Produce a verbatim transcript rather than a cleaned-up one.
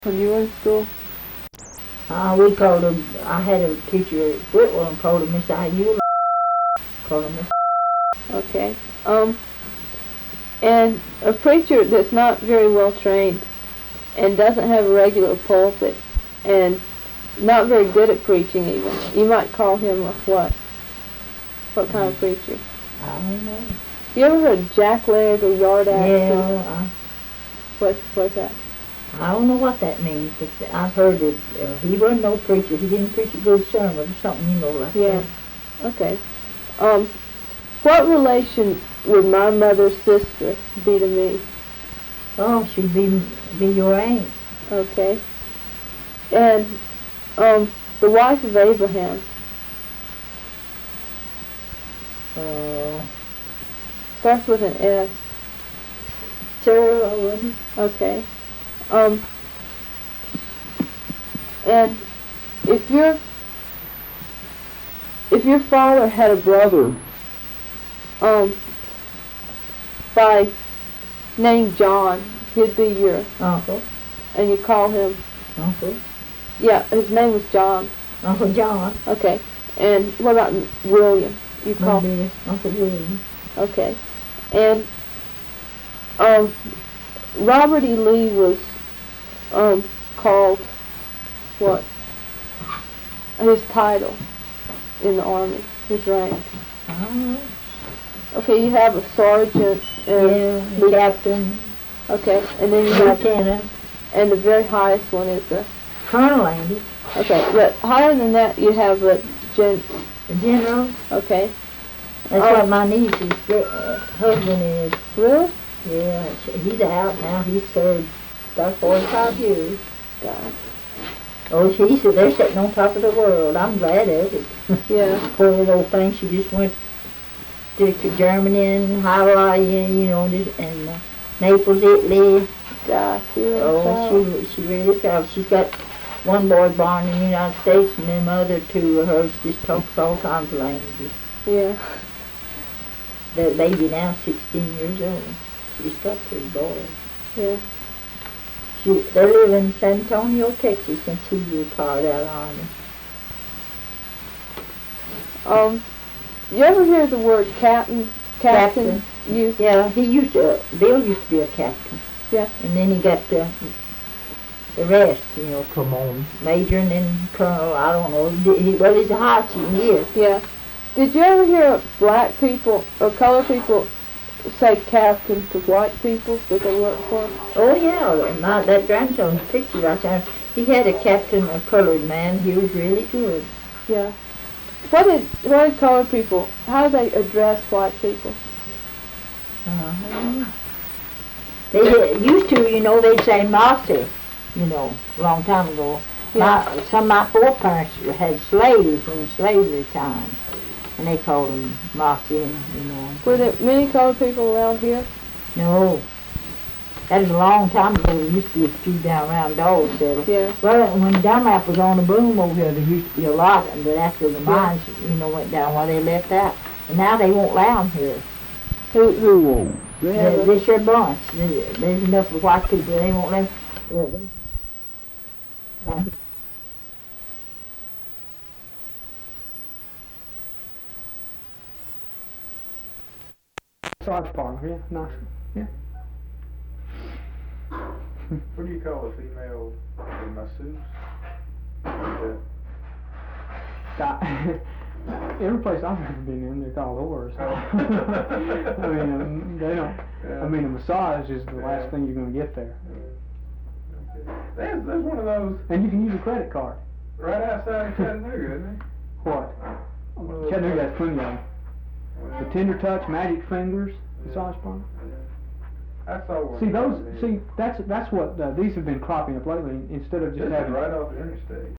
When you were in school? Uh, we called him, I had a teacher at Whitwell and called him Miss Ayula. Called him Miss. Okay. Um, and a preacher that's not very well trained and doesn't have a regular pulpit and not very good at preaching even, you might call him a what? What kind of preacher? I don't know. You ever heard jackleg or yard axe? Yeah, I, what, what's that? I don't know what that means, but I've heard it. Uh, he wasn't no preacher. He didn't preach a good sermon or something, you know, like yeah. that. Yeah. Okay. Um, what relation would my mother's sister be to me? Oh, she'd be, be your aunt. Okay. And um, the wife of Abraham. Uh, Starts with an S. Sarah, wouldn't it? Okay. Um, and if your if your father had a brother, um, by name John, he'd be your uncle, and you call him uncle. Yeah, his name was John. Uncle John. Okay. And what about William? You call Maybe Uncle William. Okay. And um, Robert E. Lee was um, called what? His title in the Army, his rank. I don't know. Okay, you have a sergeant and yeah, the captain. Okay, and then you lieutenant. have, and the very highest one is a Colonel Andy. Okay, but higher than that you have a gen. The general. Okay. That's um, what my niece's uh, husband is. Really? Yeah, he's out now. He's served about forty-five years. God. Oh, he's they're sitting on top of the world. I'm glad of it. Yeah. Poor little old thing. She just went to, to Germany and Hawaii, you know, and uh, Naples, Italy. God, she really Oh, she she really proud. She's got one boy born in the United States, and then the other two of hers just talks all kinds of languages. Yeah. The baby now sixteen years old. She's got two boys. Yeah. She, they live in San Antonio, Texas, since he retired out of the Army. Um, you ever hear the word captain? Captain. Captain. Used? Yeah, he used to, Bill used to be a captain. Yeah. And then he got the, the rest, you know, come on. Major and then colonel, I don't know. He, well, he's the highest you can get. Yeah. Did you ever hear black people or colored people say captain to white people that they work for? Oh, yeah. My, that grandson's picture right there, he had a captain, a colored man. He was really good. Yeah. What did, what did colored people, how did they address white people? Uh-huh. They used to, you know, they'd say Marcy, you know, a long time ago. Yeah. My, some of my foreparents had slaves in slavery time, and they called them Marcy, and, you know. Were there many colored people around here? No. That was a long time ago. There used to be a few down around Dogsettle. Yeah. Well, when Dunlap was on the boom over here, there used to be a lot, but after the mines, yeah. you know, went down, well, they left out. And now they won't allow them here. Who, who won't? Yeah, this your bunch. There's, there's enough of white people. They won't let them. Uh, Sarge farm, yeah, nice, yeah. What do you call a female masseuse? Every place I've ever been in, they're called whores. I mean, um, they don't. Yeah. I mean, a massage is the yeah. last thing you're going to get there. Yeah. Okay. There's, there's one of those. And you can use a credit card. Right outside of Chattanooga, isn't it? What? Chattanooga has plenty of them. The Tender Touch, Magic Fingers, massage parlor. I saw one. See those? See that's that's what uh, these have been cropping up lately. Instead of just this having is right off the interstate.